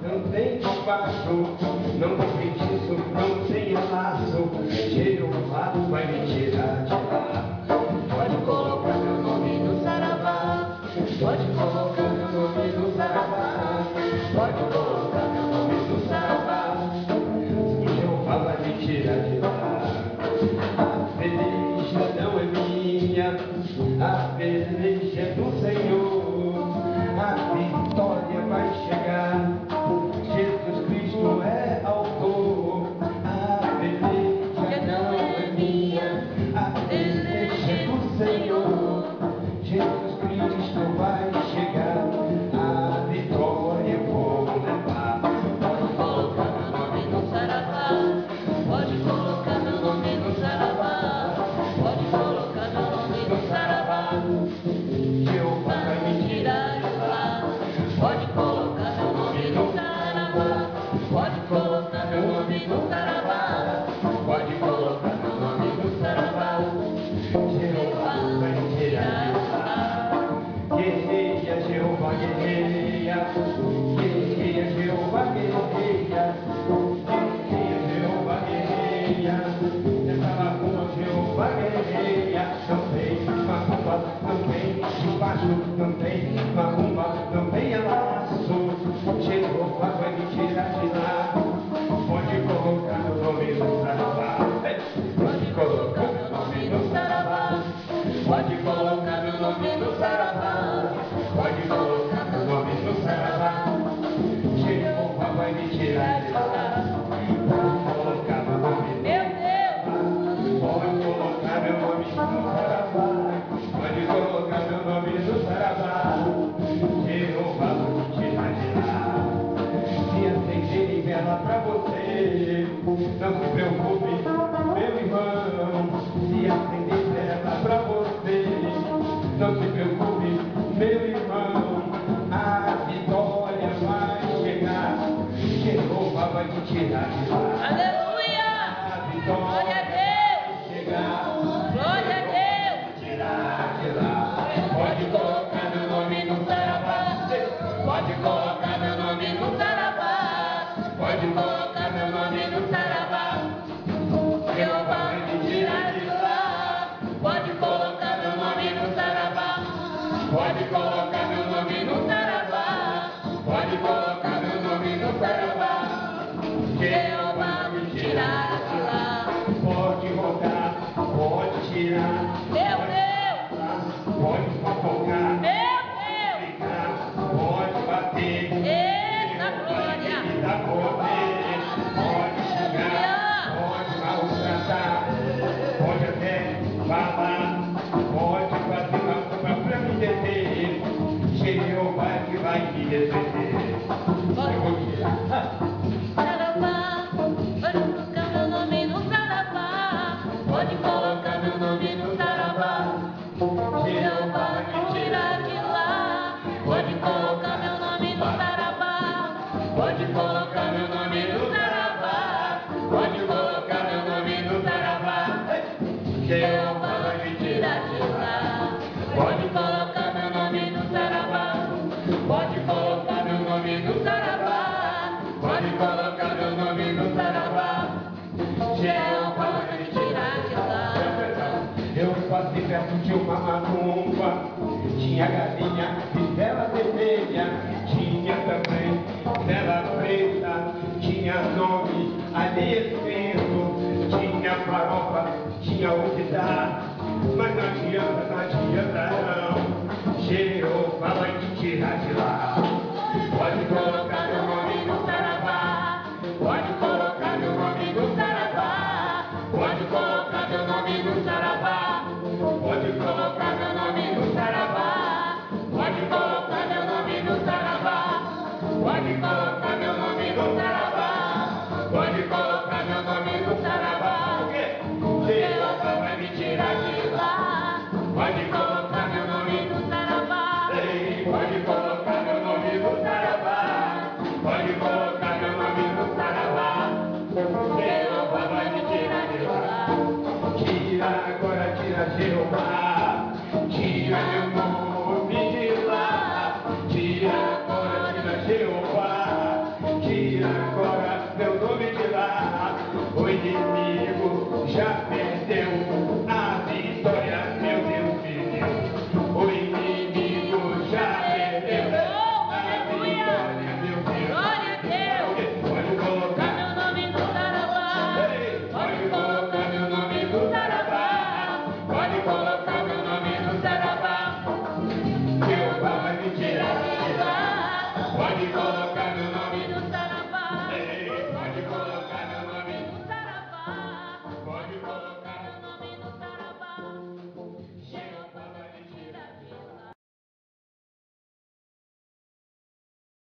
não tem despacho, não tem feitiço, não tem laço. Jeová vai me tirar de lá. Pode colocar meu nome no saravá, pode colocar meu nome no saravá, pode colocar meu nome no saravá. Jeová vai me tirar de lá. A peleja não é minha, a peleja é do Senhor. A vitória vai chegar, Jesus Cristo é autor. A peleja não é minha, a peleja é do Senhor. Jesus Cristo vai chegar, a vitória eu vou levar. Pode colocar meu nome no saravá, pode colocar meu nome no saravá, pode colocar meu nome no saravá. Jeová vai me tirar de lá. Pode colocar meu nome no saravá, pode colocar meu nome no saravá, pode colocar meu nome no saravá. Jeová vai me tirar de lá. Guerreia, Jeová guerreia, guerreia, Jeová guerreia, guerreia, Jeová guerreia. Nessa lagoa, Jeová guerreia. Não tem macumba, não tem despacho, não tem macumba, não tem laço. Jeová vai me tirar de lá. Pode colocar meu nome no saravá, pode colocar meu nome no saravá, Pode colocar meu nome no saravá, pode colocar meu nome no saravá. Jeová vai me tirar de lá. Pode colocar meu nome no meu Deus. Pode colocar meu nome no saravá. Pode colocar meu nome no saravá. Jeová vai me tirar de lá. Se acenderem vela pra você, não se preocupe, meu irmão. Se acender vela pra você, não se preocupe, meu irmão. A vitória vai chegar. Jeová vai te tirar de lá. Aleluia. A Glória vitória a Deus. vai chegar. Glória a Deus. Tirar de lá. Pode colocar meu nome no saravá. Pode colocar meu nome no saravá, pode colocar meu nome no saravá. Jeová vai me tirar de lá. Pode colocar meu nome no saravá, pode colocar meu nome no saravá, pode colocar meu nome no saravá. Jeová vai me tirar de lá. Pode rodar, pode tirar. Meu Deus, Pode fofocar, meu Deus, ficar, pode bater. eita glória. Dá poder, pode xingar, pode maltratar, pode até falar, pode fazer uma culpa pra me defender. Jeová que vai me defender. Eu vou tirar. Saravá, pode colocar meu nome no saravá, pode colocar meu nome no saravá. Jeová vai me tirar de lá. Pode colocar meu nome no saravá, pode colocar meu nome no saravá, pode colocar meu nome no saravá. Jeová vai me tirar de lá. Pode colocar meu nome no saravá, pode colocar meu nome no saravá, pode colocar meu nome no saravá. Jeová vai me tirar de lá. Eu passei perto de uma macumba, tinha galinha e vela vermelha, tinha também vela preta, tinha nome ali escrito, tinha farofa, tinha o que dar, mas não adianta, não adianta não. Jeová vai te tirar de lá. Pode colocar meu nome no saravá, Pode colocar meu nome no saravá, pode colocar meu nome no saravá, pode colocar meu nome no saravá, pode colocar meu nome no saravá, pode colocar